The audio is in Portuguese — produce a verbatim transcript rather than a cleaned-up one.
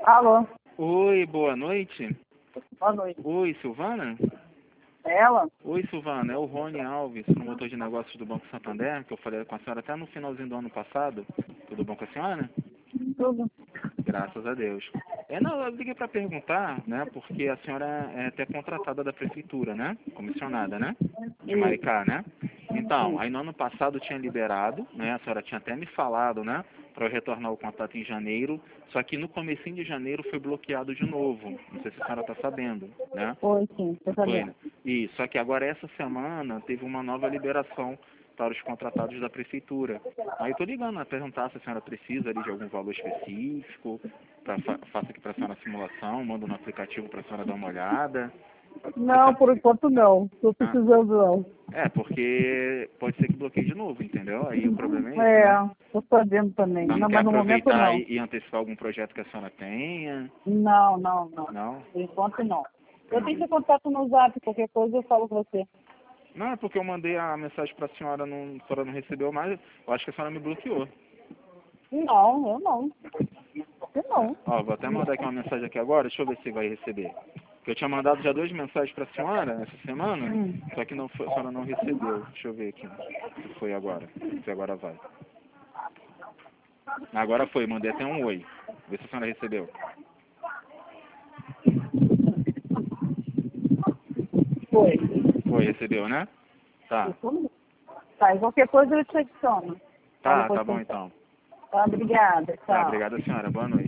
Alô? Oi, boa noite. Boa noite. Oi, Silvana? É ela? Oi, Silvana, é o Rony Alves, promotor de negócios do Banco Santander, que eu falei com a senhora até no finalzinho do ano passado. Tudo bom com a senhora? Tudo. Graças a Deus. É, não, eu liguei para perguntar, né, porque a senhora é até contratada da prefeitura, né, comissionada, né, de Maricá, né? Então, aí no ano passado tinha liberado, né, a senhora tinha até me falado, né, para eu retornar o contato em janeiro, só que no comecinho de janeiro foi bloqueado de novo. Não sei se a senhora está sabendo, né? Foi, sim, tô Foi, sabendo. né? Isso, só que agora essa semana teve uma nova liberação para os contratados da prefeitura. Aí eu tô ligando a perguntar se a senhora precisa ali de algum valor específico, pra, fa faça aqui para a senhora a simulação, mando no aplicativo para a senhora dar uma olhada. Não, por enquanto não. Tô Ah, precisando não. é, porque pode ser que bloqueie de novo, entendeu? Aí o problema é esse, É, né? tô sabendo também. Ela não Não, quer mas no momento aproveitar não. e, e antecipar algum projeto que a senhora tenha? Não, não, não. Não? Por enquanto não. Eu tenho Entendi. seu contato no zap, qualquer coisa eu falo com você. Não, é porque eu mandei a mensagem para a senhora, não, a senhora não recebeu mais, eu acho que a senhora me bloqueou. Não, eu não. Eu É, não. ó, vou até mandar aqui uma mensagem aqui agora, deixa eu ver se vai receber. Porque eu tinha mandado já duas mensagens para a senhora essa semana, Hum. só que não foi, a senhora não recebeu. Deixa eu ver aqui se foi agora, se agora vai. Agora foi, mandei até um oi. Vê se a senhora recebeu. Foi. Foi, recebeu, né? Tá. Tá, e qualquer coisa eu te adiciono. Falo Tá, com tá bom você. então. Tá, obrigada. Tá, Tchau. obrigado, senhora. Boa noite.